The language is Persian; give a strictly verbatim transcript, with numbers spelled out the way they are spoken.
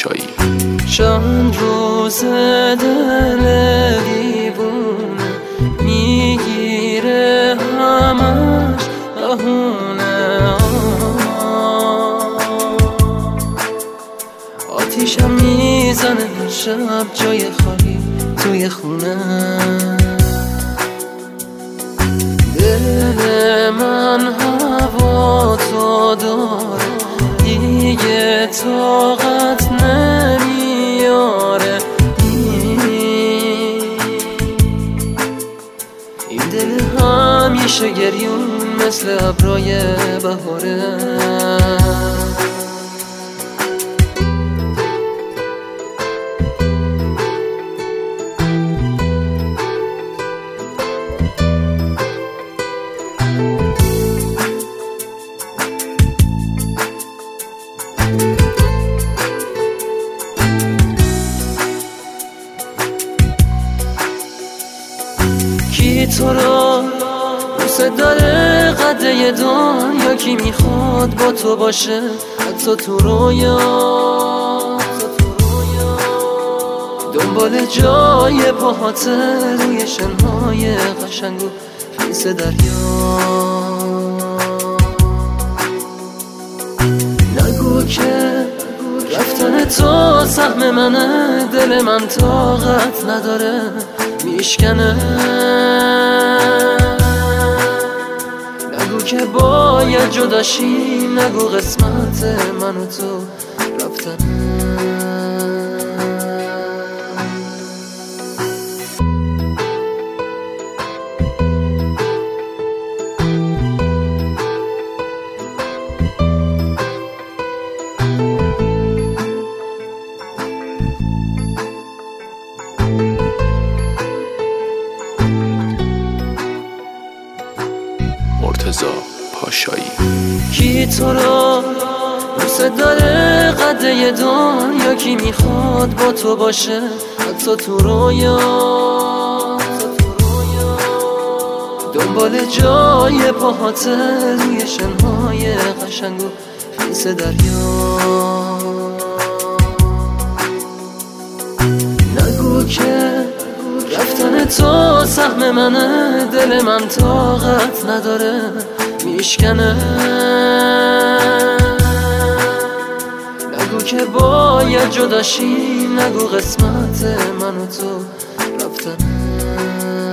پاشایی. چند روز دل دیوونه میگیره همش بهونه، آتیشم میزنه شب جای خالی توی خونه. دل من هوا تو داره دیگه طاقت نمیاره، این دل همیشه گریون مثل ابرای بهاره. کی تو رو دوست داره قده دنیا، کی میخواد با تو باشه حتی تو رویا، دنبال جای پاهاته روی شنهای قشنگ و خیس دریا. نگو که رفتن تو سهم منه، دل من طاقت نداره میشکنه. نگو که باید جداشی، نگو قسمت من و تو رفتنه. مرتضی پاشایی. کی تو رو دوست داره قده دنیا، کی میخواد با تو باشه حتی تو رویا، دنبال جای پاهاته روی شنهای قشنگ و خیس دریا. نگو که رفتن تو سهم منه، دل من طاقت نداره میشکنه. نگو که باید جداشی، نگو قسمت من و تو رفتنه.